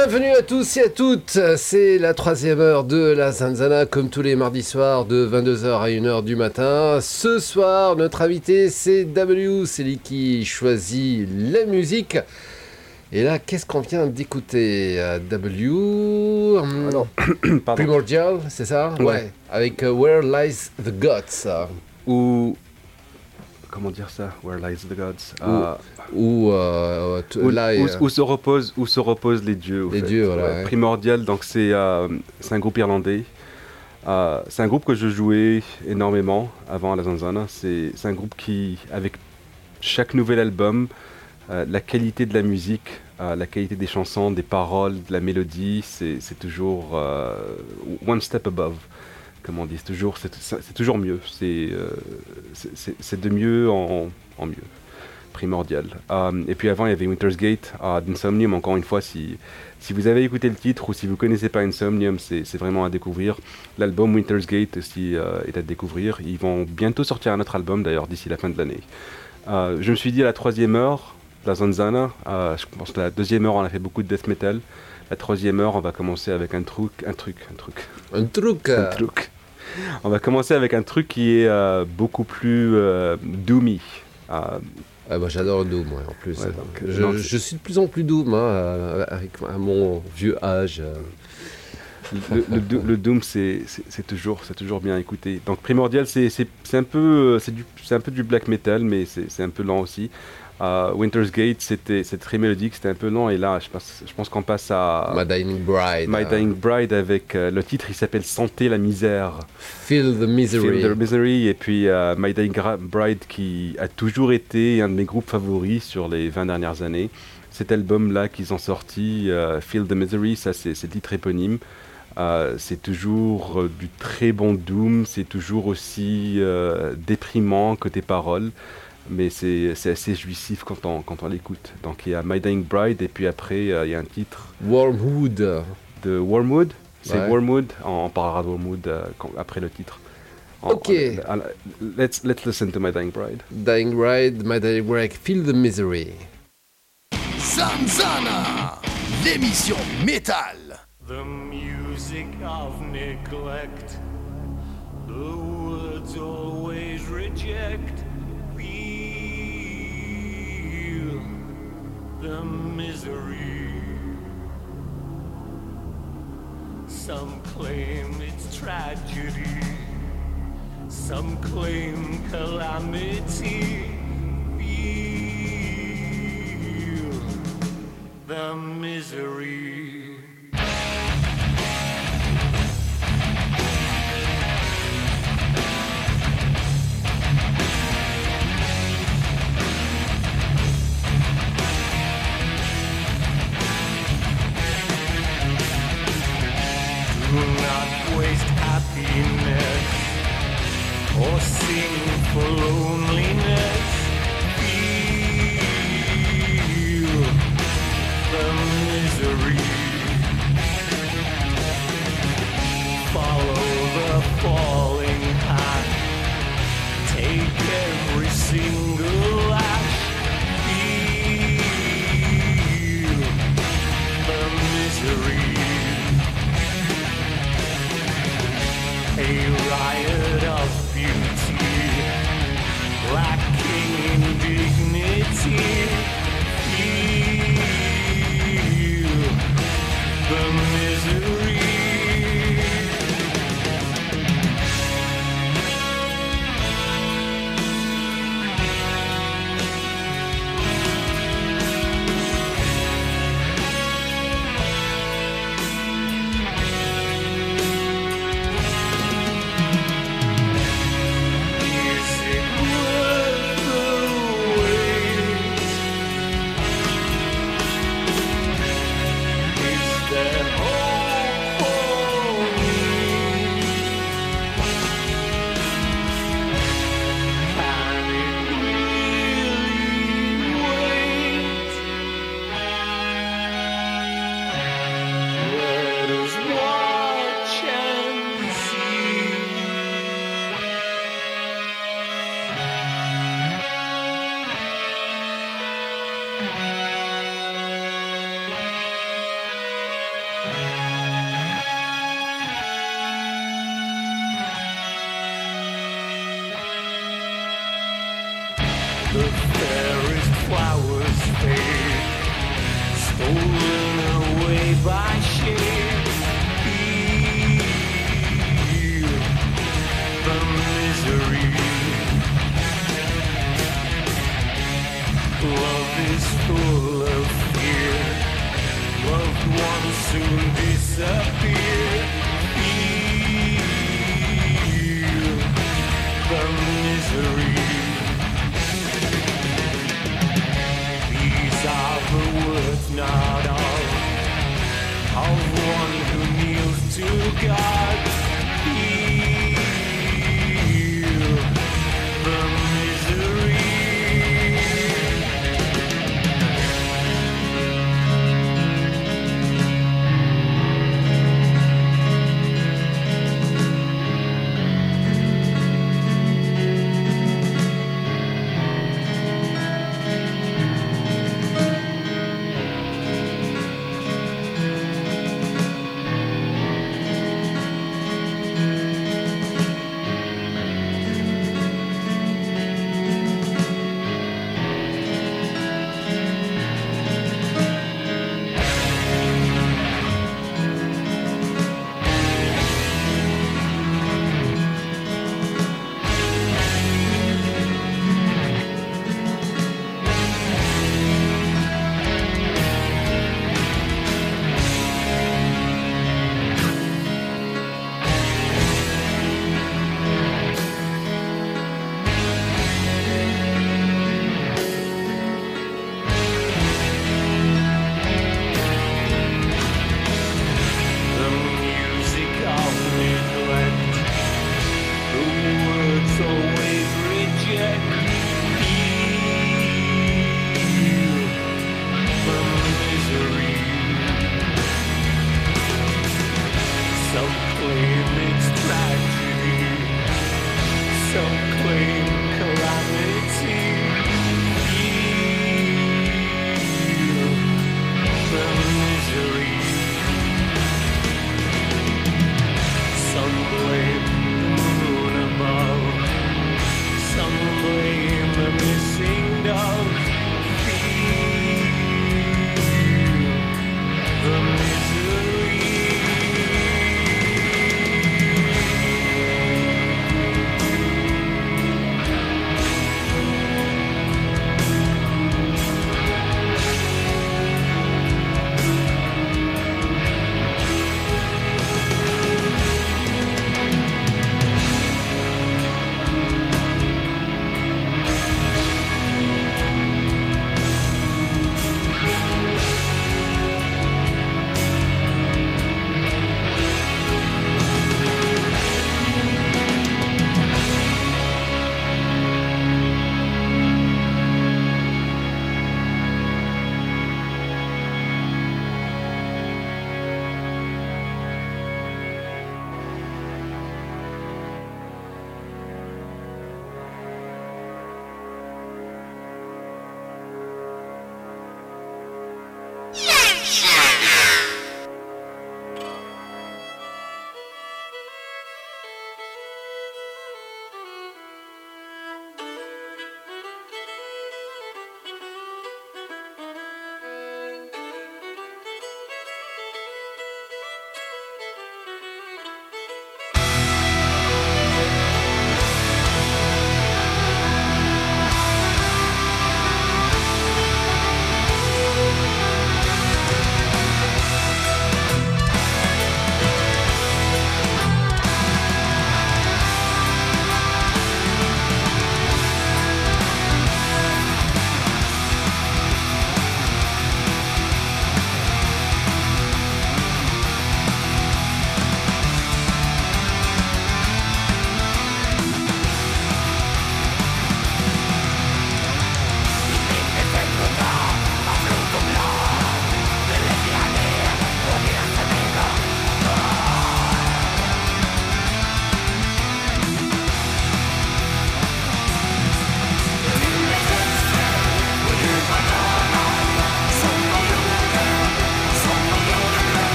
Bienvenue à tous et à toutes, c'est la 3e heure de la Zanzana, comme tous les mardis soirs de 22h à 1h du matin. Ce soir, notre invité c'est W, c'est lui qui choisit la musique. Et là, qu'est-ce qu'on vient d'écouter? W, Alors, Primordial, c'est ça? Ouais. Avec Where Lies the Gods. Ou... Comment dire ça? Where Lies the Gods? Où se reposent les dieux. Les dieux, voilà. Ouais. Primordial, donc c'est un groupe irlandais. C'est un groupe que je jouais énormément avant la Zanzana. C'est un groupe qui, avec chaque nouvel album, la qualité de la musique, la qualité des chansons, des paroles, de la mélodie, c'est toujours one step above. Comme on dit, c'est toujours mieux. C'est de mieux en mieux. Primordial. Et puis avant, il y avait Winter's Gate d'Insomnium. Encore une fois, si vous avez écouté le titre ou si vous ne connaissez pas Insomnium, c'est vraiment à découvrir. L'album Winter's Gate aussi est à découvrir. Ils vont bientôt sortir un autre album, d'ailleurs, d'ici la fin de l'année. Je me suis dit à la 3e heure, la Zanzana, je pense que la 2e heure, on a fait beaucoup de death metal. La 3e heure, on va commencer avec un truc. On va commencer avec un truc qui est beaucoup plus doomy. Moi j'adore le Doom, ouais, en plus. Ouais, je suis de plus en plus Doom, avec mon vieux âge. Le Doom, c'est toujours bien écouté. Donc Primordial, c'est un peu du black metal, mais c'est un peu lent aussi. Winter's Gate, c'est très mélodique, c'était un peu lent, et là, je pense qu'on passe à My Dying Bride. My Dying Bride avec le titre, il s'appelle Sentez la misère. Feel the Misery. Et puis My Dying Bride qui a toujours été un de mes groupes favoris sur les 20 dernières années. Cet album-là qu'ils ont sorti, Feel the Misery, ça c'est le titre éponyme. C'est toujours du très bon doom, c'est toujours aussi déprimant côté paroles. Mais c'est assez jouissif quand on l'écoute. Donc il y a My Dying Bride et puis après il y a un titre Wormwood. De Wormwood. C'est Ouais. Wormwood. On parlera de Wormwood après le titre. Ok. Let's listen to My Dying Bride. Dying Bride, My Dying Bride, Feel the Misery. Zanzana, l'émission métal. The music of neglect, the words always reject. Feel the misery. Some claim it's tragedy, some claim calamity. Feel the misery. Do not waste happiness or sing for loneliness. Feel the misery. The fairest flowers fade, stolen away by shade. Feel the misery. Love is full of fear. Loved ones soon disappear. Feel the misery. These are the words not of one who kneels to God. Feel the misery.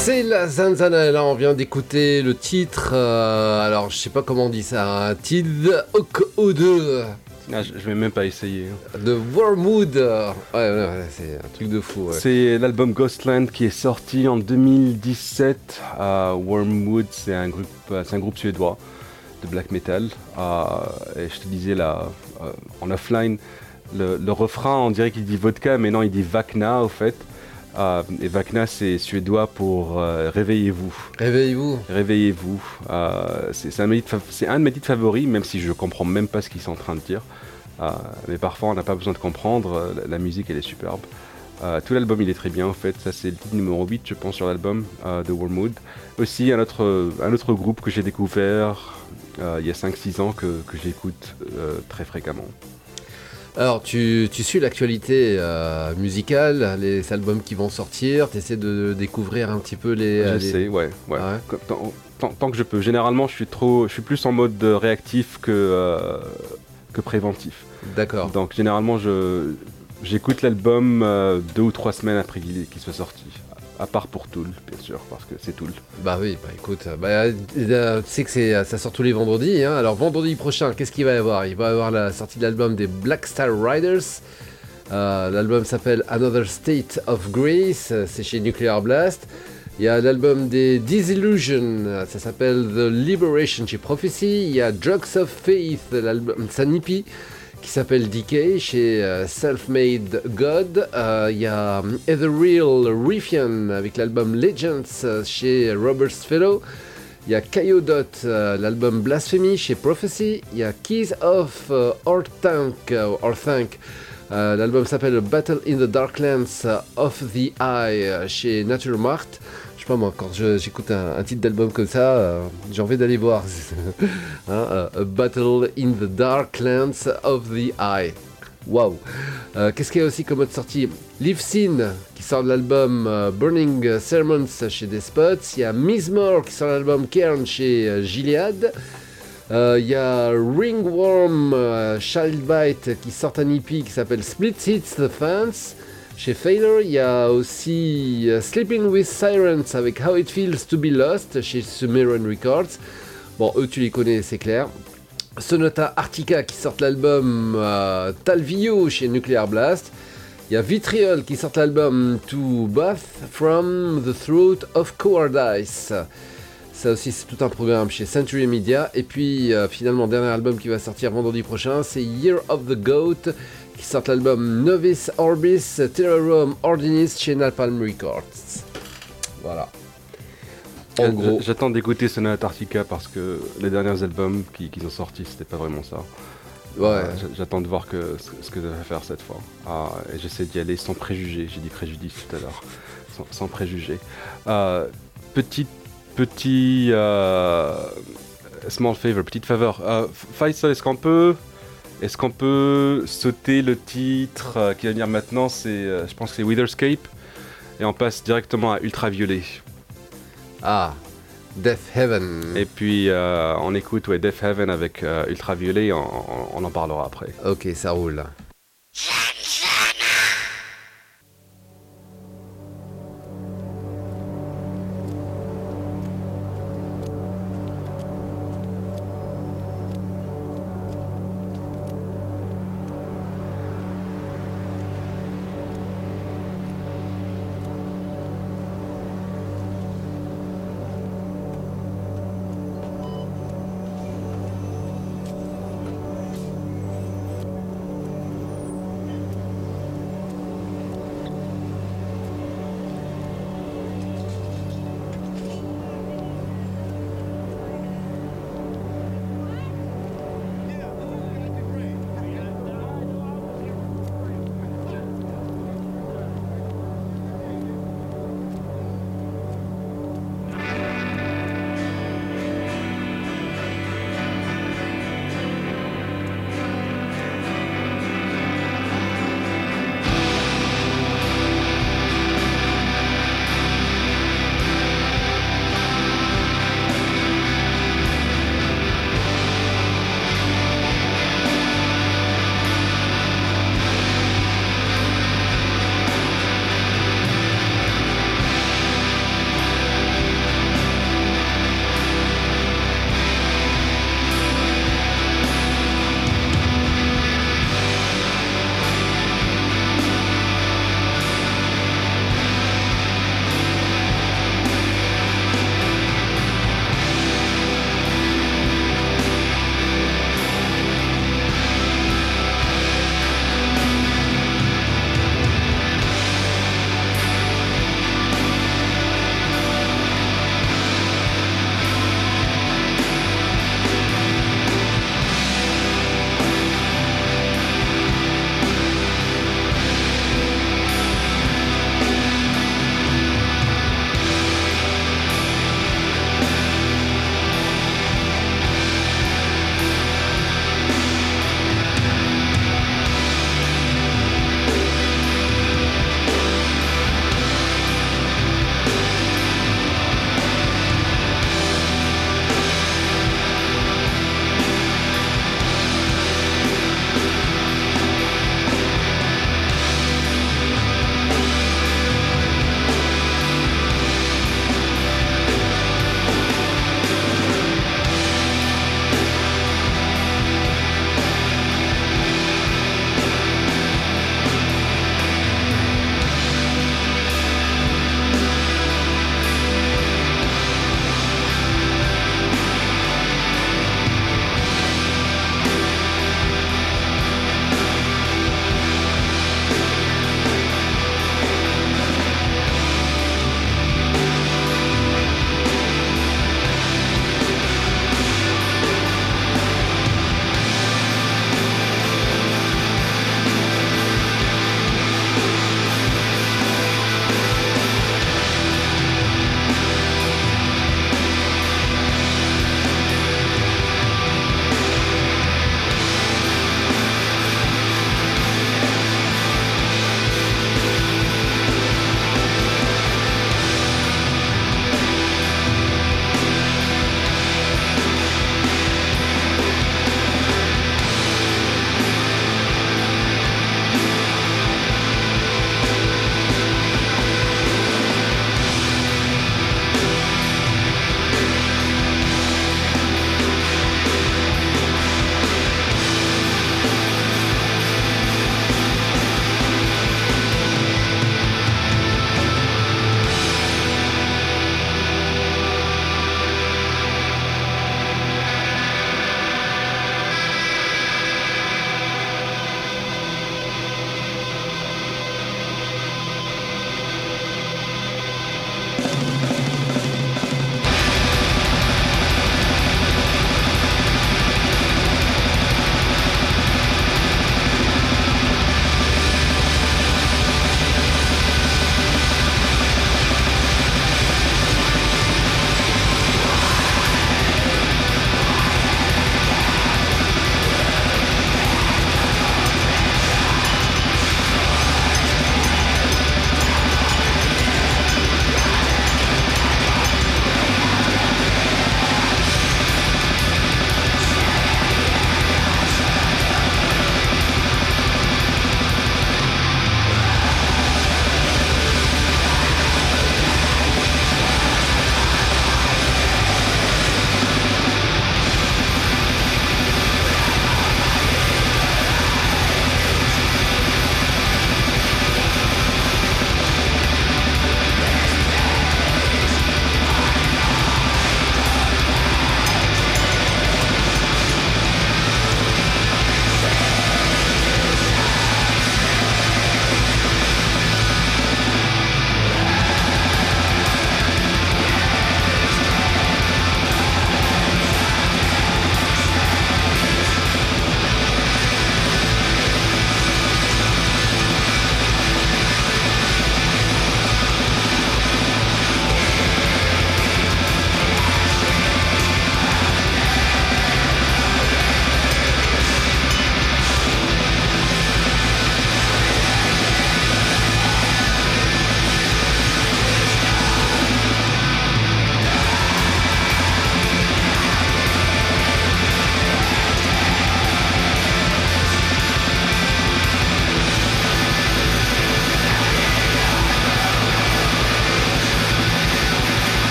C'est la Zanzana, et là on vient d'écouter le titre, alors je sais pas comment on dit ça, un titre O2 Ah, je vais même pas essayer. de Wormwood. Ouais, c'est un truc de fou. Ouais. C'est l'album Ghostland qui est sorti en 2017. Wormwood, c'est un groupe suédois de black metal. Et je te disais là, en offline, le refrain, on dirait qu'il dit vodka, mais non, il dit Vakna au fait. Et Vakna, c'est suédois pour réveillez-vous. Réveillez-vous. Réveillez-vous. C'est un de mes titres favoris, même si je comprends même pas ce qu'ils sont en train de dire. Mais parfois, on n'a pas besoin de comprendre. La musique, elle est superbe. Tout l'album, il est très bien, en fait. Ça, c'est le titre numéro 8, je pense, sur l'album de Wormwood. Aussi, un autre groupe que j'ai découvert il y a 5-6 ans, que j'écoute très fréquemment. Alors tu suis l'actualité musicale, les albums qui vont sortir, tu essaies de découvrir un petit peu les... J'essaie, ouais. Ah ouais. Tant que je peux. Généralement, je suis plus en mode réactif que préventif. D'accord. Donc généralement, j'écoute l'album 2 ou 3 semaines après qu'il soit sorti. À part pour Tool, bien sûr, parce que c'est Tool. Bah oui, bah écoute, tu sais que ça sort tous les vendredis, hein. Alors vendredi prochain, qu'est-ce qu'il va y avoir? Il va y avoir la sortie de l'album des Black Star Riders. L'album s'appelle Another State of Grace, c'est chez Nuclear Blast. Il y a l'album des Disillusion, ça s'appelle The Liberation chez Prophecy. Il y a Drugs of Faith, l'album Sanipi, qui s'appelle Decay chez Self-Made God. Il y a Ethereal Riffian avec l'album Legends chez Robert's Fellow. Il y a Kayodot, l'album Blasphemy chez Prophecy. Il y a Keys of Orthanc, l'album s'appelle Battle in the Darklands of the Eye chez Naturemart. Je sais pas moi, quand j'écoute un titre d'album comme ça, j'ai envie d'aller voir. Hein, A Battle in the Darklands of the Eye. Waouh. Qu'est-ce qu'il y a aussi comme autre sortie? Live Sin qui sort de l'album Burning Sermons chez Despots. Il y a Mizmor qui sort de l'album Cairn chez Gilead. Il y a Ringworm Childbite qui sort un EP qui s'appelle Split Hits the Fence chez Failure. Il y a aussi Sleeping with Sirens avec How It Feels to Be Lost chez Sumerian Records. Bon, eux tu les connais, c'est clair. Sonata Arctica qui sort l'album Talvio chez Nuclear Blast. Il y a Vitriol qui sort l'album To Bath from the Throat of Cowardice. Ça aussi c'est tout un programme chez Century Media. Et puis finalement dernier album qui va sortir vendredi prochain, c'est Year of the Goat qui sort l'album Novice Orbis Terrarum Ordinis chez Napalm Records. Voilà. En gros. J'attends d'écouter Sonata Arctica parce que les derniers albums qu'ils ont sortis, c'était pas vraiment ça. Ouais. J'attends de voir ce que ça va faire cette fois. Et j'essaie d'y aller sans préjugés. J'ai dit préjudice tout à l'heure. Sans préjugés. Petit small favor, petite faveur. Faisal, est-ce qu'on peut sauter le titre qui va venir maintenant? Je pense que c'est Witherscape. Et on passe directement à Ultraviolet. Ah, Death Heaven. Et puis on écoute Death Heaven avec Ultraviolet, on en parlera après. Ok, ça roule.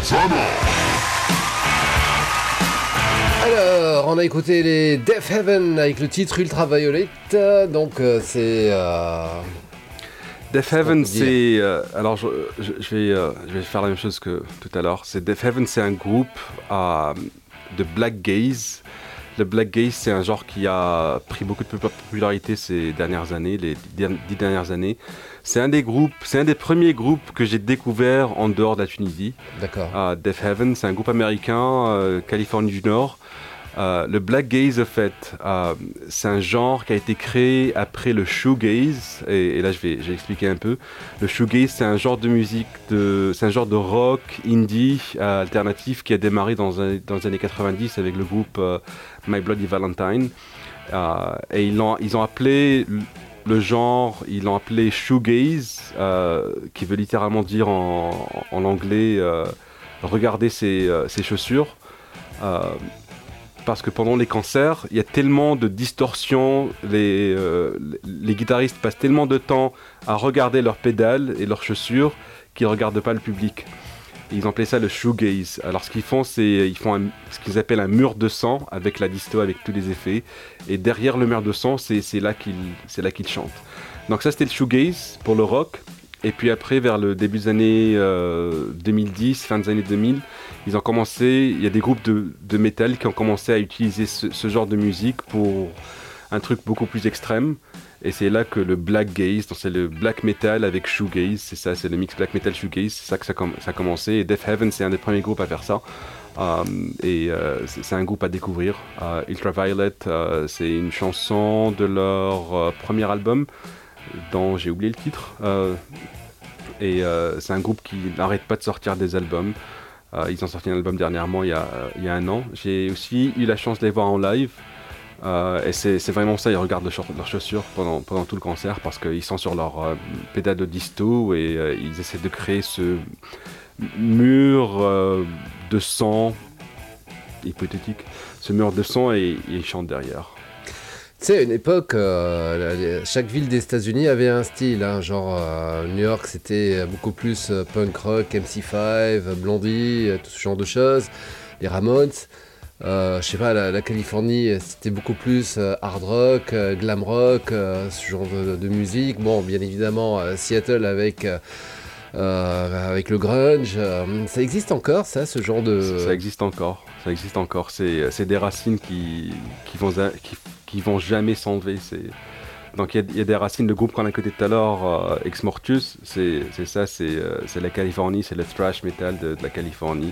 Alors, on a écouté les Deaf Heaven avec le titre Ultraviolet. Donc, c'est. Deaf Heaven, c'est. Alors, je vais faire la même chose que tout à l'heure. Deaf Heaven, c'est un groupe de black gaze. Le black gaze, c'est un genre qui a pris beaucoup de popularité ces dernières années, les 10 dernières années. C'est un des premiers groupes que j'ai découvert en dehors de la Tunisie. D'accord. Deaf Heaven, c'est un groupe américain, Californie du Nord. Le black gaze, en fait, c'est un genre qui a été créé après le shoegaze. Et là, je vais expliquer un peu. Le shoegaze, c'est un genre de musique, c'est un genre de rock indie alternatif qui a démarré dans les années 90 avec le groupe My Bloody Valentine. Et ils ont appelé le genre, ils l'ont appelé shoegaze, qui veut littéralement dire en anglais regarder ses chaussures. Parce que pendant les concerts, il y a tellement de distorsions, les guitaristes passent tellement de temps à regarder leurs pédales et leurs chaussures qu'ils ne regardent pas le public. Et ils ont appelé ça le shoegaze. Alors ce qu'ils font, c'est ce qu'ils appellent un mur de son avec la disto, avec tous les effets. Et derrière le mur de son, c'est là qu'ils chantent. Donc ça, c'était le shoegaze pour le rock. Et puis après, vers le début des années 2010, fin des années 2000, il y a des groupes de métal qui ont commencé à utiliser ce genre de musique pour un truc beaucoup plus extrême. Et c'est là que le black gaze, donc c'est le black metal avec shoegaze, c'est ça, c'est le mix black metal shoegaze, c'est ça que ça a commencé. Et Deaf Heaven, c'est un des premiers groupes à faire ça. C'est un groupe à découvrir. Ultraviolet, c'est une chanson de leur premier album, dont j'ai oublié le titre. C'est un groupe qui n'arrête pas de sortir des albums. Ils ont sorti un album dernièrement, il y a un an. J'ai aussi eu la chance de les voir en live. Et c'est vraiment ça, ils regardent leurs chaussures pendant tout le concert parce qu'ils sont sur leur pédale de disto et ils essaient de créer ce mur de son hypothétique, ce mur de son et ils chantent derrière. Tu sais, à une époque, chaque ville des États-Unis avait un style. Hein, genre, New York, c'était beaucoup plus punk rock, MC5, Blondie, tout ce genre de choses. Les Ramones. Je sais pas, la Californie, c'était beaucoup plus hard rock, glam rock, ce genre de musique. Bon, bien évidemment, Seattle avec le grunge. Ça existe encore, ça, ce genre de... Ça existe encore. C'est des racines qui vont jamais s'enlever. Donc il y a des racines de groupes qu'on a écouté tout à l'heure, Ex Mortus, c'est la Californie, c'est le thrash metal de la Californie.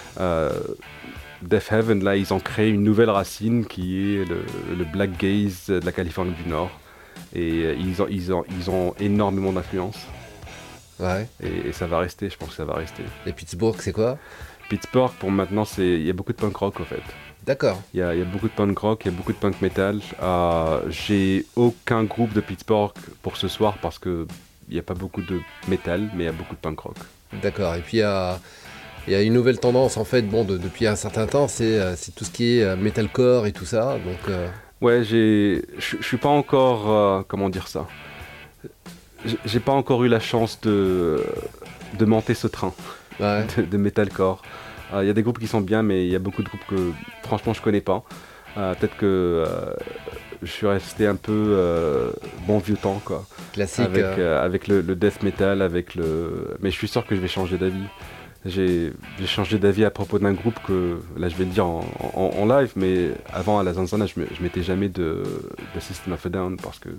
Deaf Heaven, là, ils ont créé une nouvelle racine qui est le black gaze de la Californie du Nord. Et ils ont énormément d'influence. Ouais. Et ça va rester, je pense que ça va rester. Et Pittsburgh, c'est quoi ? Pittsburgh, pour maintenant, il y a beaucoup de punk rock, en fait. D'accord. Il y a beaucoup de punk rock, il y a beaucoup de punk metal. J'ai aucun groupe de Pittsburgh pour ce soir parce qu'il n'y a pas beaucoup de metal, mais il y a beaucoup de punk rock. D'accord. Et puis il y a une nouvelle tendance en fait, depuis un certain temps, c'est tout ce qui est metalcore et tout ça. Donc, Ouais, je suis pas encore, comment dire ça. J'ai pas encore eu la chance de monter ce train ouais. de metalcore. Il y a des groupes qui sont bien, mais il y a beaucoup de groupes que franchement je connais pas. Peut-être que je suis resté un peu bon vieux temps, quoi. Classique. Avec le death metal, mais je suis sûr que je vais changer d'avis. J'ai changé d'avis à propos d'un groupe que, là je vais le dire en live, mais avant à la Zanzana, je m'étais jamais de System of a Down parce que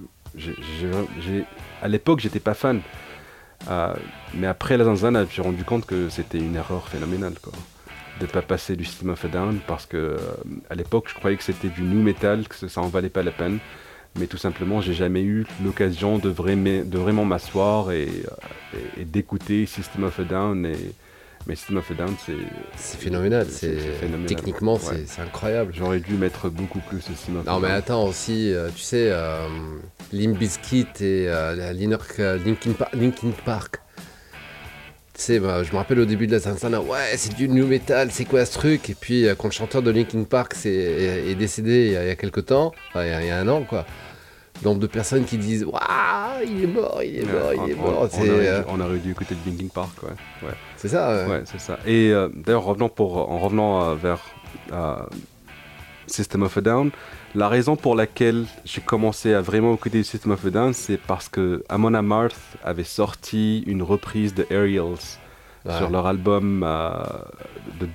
à l'époque j'étais pas fan. Mais après la Zanzana, j'ai rendu compte que c'était une erreur phénoménale, quoi, de pas passer du System of a Down parce que à l'époque je croyais que c'était du nu metal, que ça en valait pas la peine. Mais tout simplement, j'ai jamais eu l'occasion de vraiment m'asseoir et d'écouter System of a Down. Mais System of a Down, c'est phénoménal. C'est phénoménal. Techniquement, ouais. c'est incroyable. J'aurais dû mettre beaucoup plus de System of a Down. Non, mais attends aussi, tu sais, Limp Bizkit et Linkin Park. Tu sais, je me rappelle au début de la Zanzana, ouais, c'est du new metal, c'est quoi ce truc ? Et puis, quand le chanteur de Linkin Park est décédé il y a quelques temps, enfin, il y a un an, quoi. le nombre de personnes qui disent « Waouh, il est mort, il est mort, il est mort ». On aurait dû écouter le Linkin Park, ouais. C'est ça. Ouais, c'est ça. Et d'ailleurs, en revenant vers System of a Down, la raison pour laquelle j'ai commencé à vraiment écouter System of a Down, c'est parce que Amon Amarth avait sorti une reprise de Aerials sur leur album de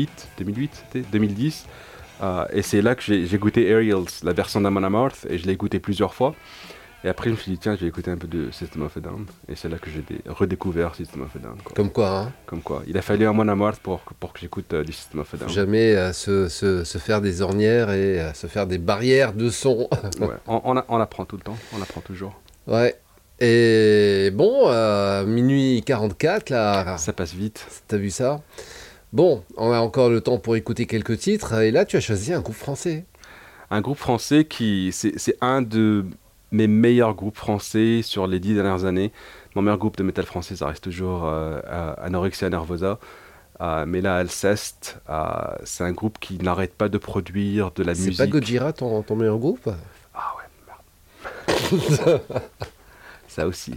2010. Et c'est là que j'ai goûté Aerials, la version d'Amon Amarth, et je l'ai écouté plusieurs fois. Et après, je me suis dit, tiens, je vais écouter un peu de System of a Down. Et c'est là que j'ai redécouvert System of a Down. Comme quoi, hein. Comme quoi. Il a fallu Amon Amarth pour que j'écoute du System of a Down. Jamais se faire des ornières et se faire des barrières de son. Ouais, on apprend tout le temps, on apprend toujours. Ouais. Et bon, minuit 44, là. Ça passe vite. T'as vu ça? Bon, on a encore le temps pour écouter quelques titres. Et là, tu as choisi un groupe français. Un groupe français c'est un de mes meilleurs groupes français sur les 10 dernières années. Mon meilleur groupe de métal français, ça reste toujours Anorexia Nervosa. Mais là, Alceste, c'est un groupe qui n'arrête pas de produire de la musique. C'est pas Gojira ton meilleur groupe? Ah ouais, merde. Ça aussi.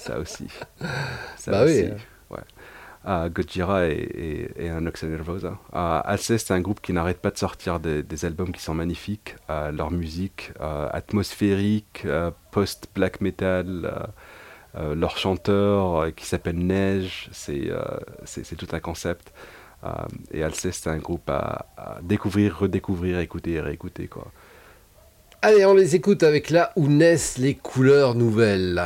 Bah oui. Ouais. Gojira et Anorexia Nervosa. Alceste, c'est un groupe qui n'arrête pas de sortir des albums qui sont magnifiques. Leur musique atmosphérique, post-black metal. Leur chanteur qui s'appelle Neige, c'est tout un concept. Et Alceste, c'est un groupe à découvrir, redécouvrir, écouter et réécouter, quoi. Allez, on les écoute avec Là où naissent les couleurs nouvelles.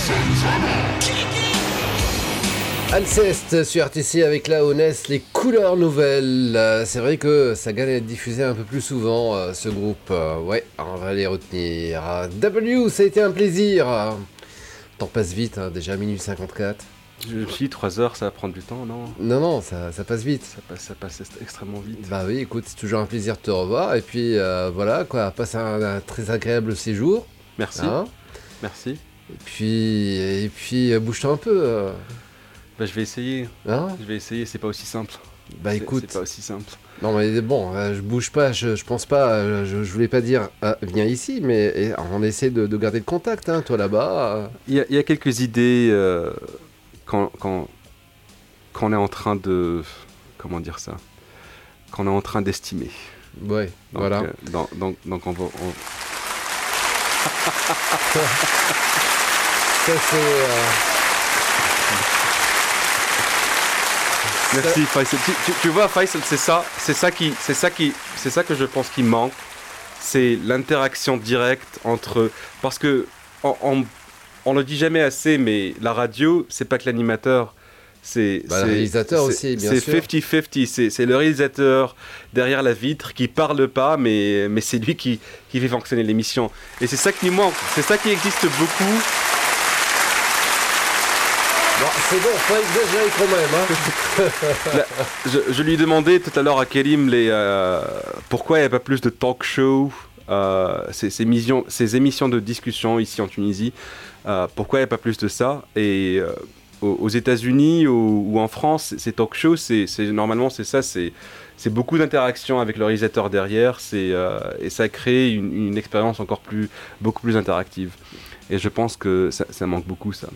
Alceste sur RTC avec la Honest, les couleurs nouvelles. C'est vrai que ça gagne à être diffusé un peu plus souvent, ce groupe. Ouais, on va les retenir. W, ça a été un plaisir. Temps passe vite, hein, déjà minuit 54. Je me suis dit 3 heures, ça va prendre du temps, non? Non, ça passe vite. Ça passe extrêmement vite. Bah oui, écoute, c'est toujours un plaisir de te revoir. Et puis voilà, quoi, passe un très agréable séjour. Merci. Hein. Merci. Et puis bouge-toi un peu. Bah, je vais essayer. Hein. Je vais essayer, c'est pas aussi simple. Bah écoute. C'est pas aussi simple. Non mais bon, je bouge pas, je pense pas, je voulais pas dire viens ici, mais on essaie de garder le contact, hein, toi là-bas. Il y a quelques idées quand on est en train de... Comment dire ça? Qu'on est en train d'estimer. Ouais, Donc, voilà. Donc on va... Ça c'est... Merci Faisal. Tu vois Faisal, c'est ça que je pense qui manque, c'est l'interaction directe entre, parce que on le dit jamais assez, mais la radio c'est pas que l'animateur, c'est le réalisateur aussi, bien sûr. C'est 50-50, c'est le réalisateur derrière la vitre qui parle pas, mais c'est lui qui fait fonctionner l'émission. Et c'est ça qui nous manque, c'est ça qui existe beaucoup. Bon, c'est bon, faut exagérer quand même. Hein. Je lui demandais tout à l'heure à Kerim pourquoi il n'y a pas plus de talk show, ces émissions de discussion ici en Tunisie, pourquoi il n'y a pas plus de ça. Et aux États-Unis ou en France, ces talk shows, normalement c'est ça, c'est beaucoup d'interactions avec le réalisateur derrière, et ça crée une expérience beaucoup plus interactive. Et je pense que ça manque beaucoup ça.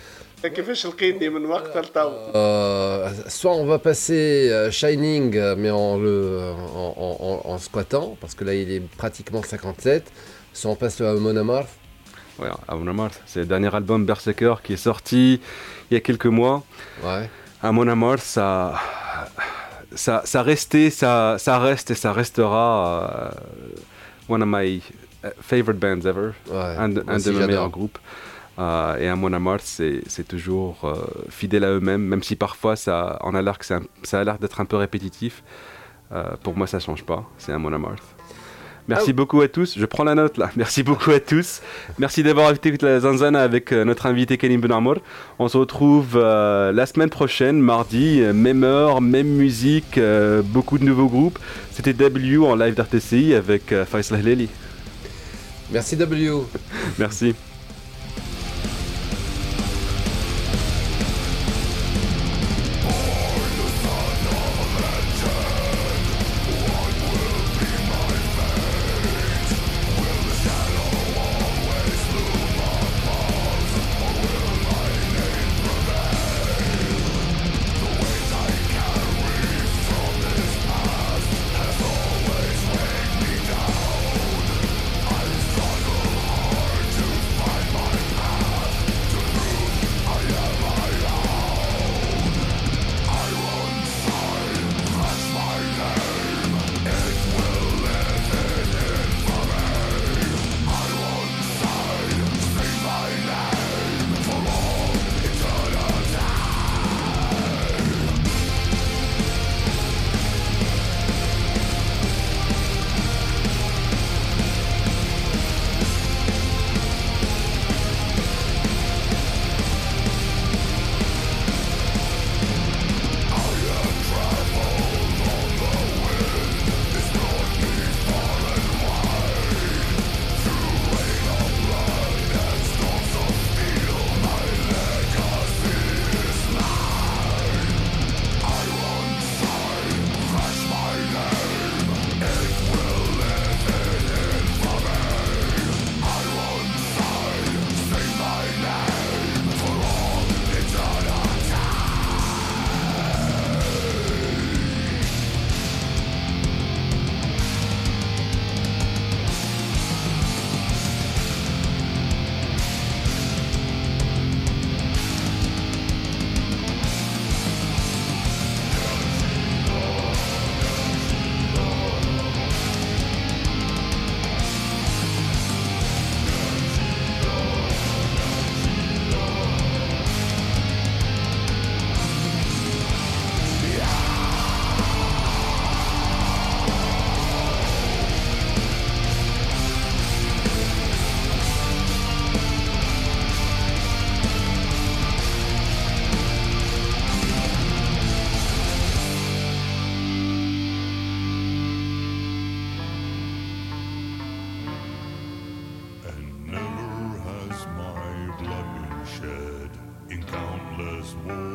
Soit on va passer Shining, mais en squattant, parce que là il est pratiquement 57, soit on passe le Amon Amarth. Ouais, Amon Amarth, c'est le dernier album Berserker qui est sorti il y a quelques mois. Ouais. Amon Amarth, ça reste et ça restera one of my favorite bands ever, Ouais, un de mes meilleurs groupes. Et Amon Amarth, c'est toujours fidèle à eux-mêmes, même si parfois ça a l'air d'être un peu répétitif. Pour moi, ça change pas. C'est Amon Amarth. Merci beaucoup à tous. Je prends la note là. Merci beaucoup à tous. Merci d'avoir écouté la Zanzana avec notre invité Kerim Ben Amour. On se retrouve la semaine prochaine, mardi, même heure, même musique, beaucoup de nouveaux groupes. C'était W en live d'RTCI avec Faisal Hleli. Merci W. Merci.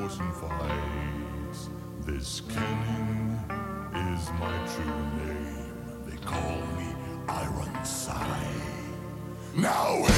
thousand fights. This Kennen is my true name. They call me Ironside. Now